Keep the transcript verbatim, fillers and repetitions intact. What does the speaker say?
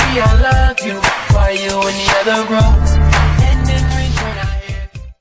I love you. Why you in the other room?